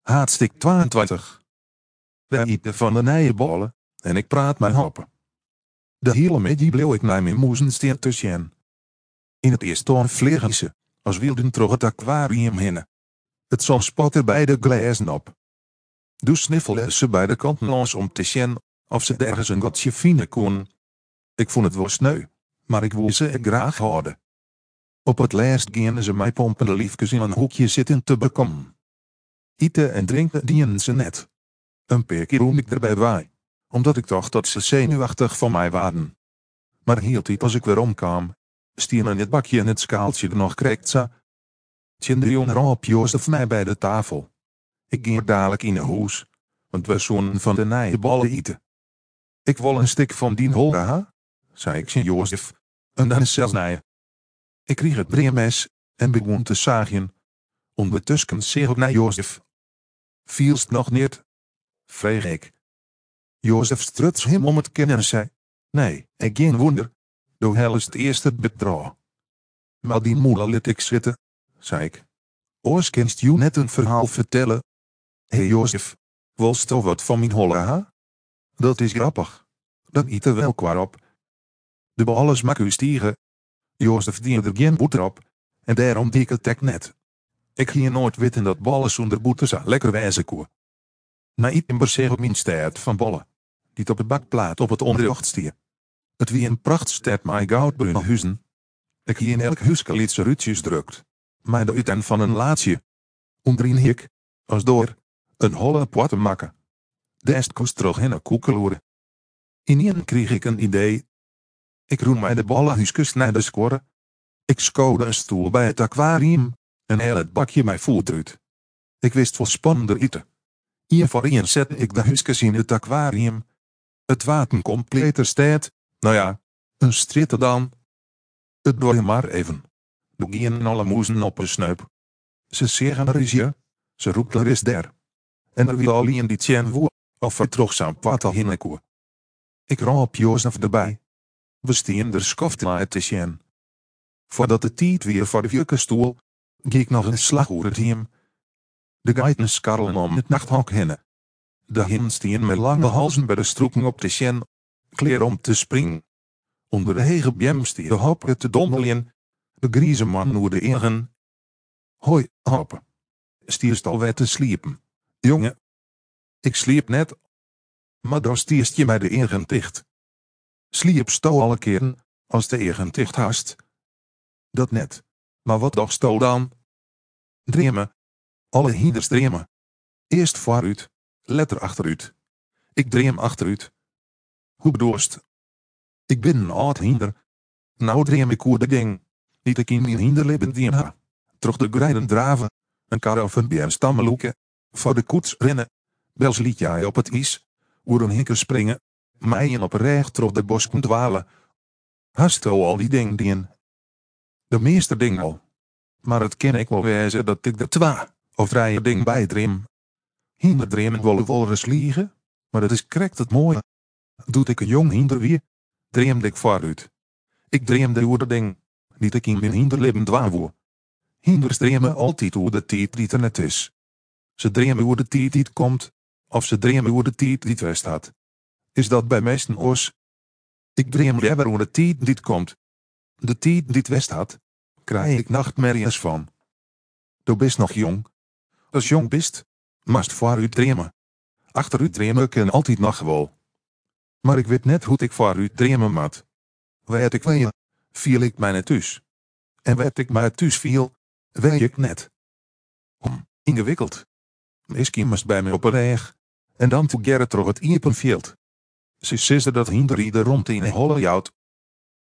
Haatstik 22. We eten van de nijenballen en ik praat mijn hoppen. De hele middag bleef ik naar mijn moezen staan tussen. In het eerst toen vliegen ze, als wilden terug het aquarium heen. Het zon spotte bij de glazen op. Dus sniffelen ze bij de kanten langs om te zien of ze ergens een gotje vinden kon. Ik vond het wel sneu, maar ik wil ze graag houden. Op het laatst gingen ze mij pompende liefjes in een hoekje zitten te bekomen. Eten en drinken dienen ze net. Een paar keer roem ik erbij bij, omdat ik dacht dat ze zenuwachtig van mij waren. Maar hield ik als ik weer omkwam, stien in het bakje en het skaaltje er nog krekt ze. Tjende jongen op Jozef mij bij de tafel. Ik ging dadelijk in een huis, want we zonen van de nijenballen eten. Ik wil een stuk van die holle, ha? Zei ik Jozef, en dan is zelfs nijen. Ik kreeg het breemes en begon te zagen. Ondertussen zeg ik naar Jozef. Vielst nog niet? Vreeg ik. Jozef struts hem om het kin en zei: nee, ik geen wonder. Doe hel is het eerste betrouw. Maar die moeder liet ik zitten, zei ik. Oors kinst je net een verhaal vertellen? Hé Jozef, wilst toch wat van mijn holle, ha? Dat is grappig. Dan eet er wel kwaar op. De ballen smaken stiegen. Jozef diende er geen boter op, en daarom deed ik het tek net. Ik ging nooit weten dat ballen zonder boter zo lekker wijzen koe. Na iets zeg ik mijn staart van ballen, die op het bakplaat op het onderjocht stier. Het wie een prachtstaart met goudbruine huizen. Ik hier in elk huisje lietse ruutjes drukt, maar de uiten van een laatsje. Onderin hik, als door, een holle pot te maken. De est kost terug in een koekeloeren. Ineen kreeg ik een idee. Ik roem mij de ballenhuisjes naar de score. Ik schouwde een stoel bij het aquarium, en heel het bakje mij voet uit. Ik wist wel spannender eten. Hier voor een zette ik de huisjes in het aquarium. Het water completer staat, nou ja, een stritte dan. Het doe je maar even. Doe gingen alle moezen op een snuip. Ze zeggen er is je, ze roept er is der. En er wil alleen die tjen woe, of er terug zijn pad al hinnekoe. Ik roep Jozef erbij. We steen er skoftelaar te zien. Voordat de tijd weer voor de vierkestoel, ging ik nog een slag over het hem. De geiten skarrelen om het nachthok heen. De hinnen steen met lange halzen bij de stroeken op de sjen, kleer om te springen. Onder de hege bjem stier de hoppen te dommelen. De grieze man noer de egen. Hoi, hoppen. Stierst alweer te sliepen. Jongen. Ik sliep net. Maar dan stierst je mij de egen dicht. Sliep sto alle keren, als de egen dicht haast. Dat net. Maar wat dacht sto dan? Dremen. Alle hinders dremen. Eerst vooruit, letter achteruit. Ik dreem achteruit. Hoe bedoelst? Ik ben een oud hinder. Nou dreem ik hoe de ding. Niet ik in mijn hinderlippen dien ha. Terug de grijden draven. Een kar of een beer stammen loeken. Voor de koets rennen. Bels liet jij op het ijs. Oer een hinker springen. Mijen op recht terug de bosken dwalen. Hast al die ding dien. De meeste ding al. Maar het ken ik wel wijzen dat ik de twa of vrije ding bijdreem. Hinder dremen willen wel eens liegen, maar dat is correct het mooie. Doet ik een jong hinder weer, dreemde ik vooruit. Ik dreemde over de ding, niet ik in mijn hinderleven dwaal. Hinders dremen altijd over de tijd die er net is. Ze dremen over de tijd die het komt, of ze dremen over de tijd die het weer staat. Is dat bij meesten oors? Ik dream liever over de tijd die het komt. De tijd die het weer staat, krijg ik nachtmerries van. Du bist nog jong. Als jong bist, mast vooruit dremen. Achteruit dremen kan altijd nog wel. Maar ik weet net hoe ik vooruit dremen moet. Weet ik wel, viel ik mij net thuis. En weet ik mij thuis viel, weet ik net. Ingewikkeld. Misschien moest bij mij op een reg, en dan toe Gerrit terug het iepenveld. Ze zeggen dat hinder ieder rond in een holle jout,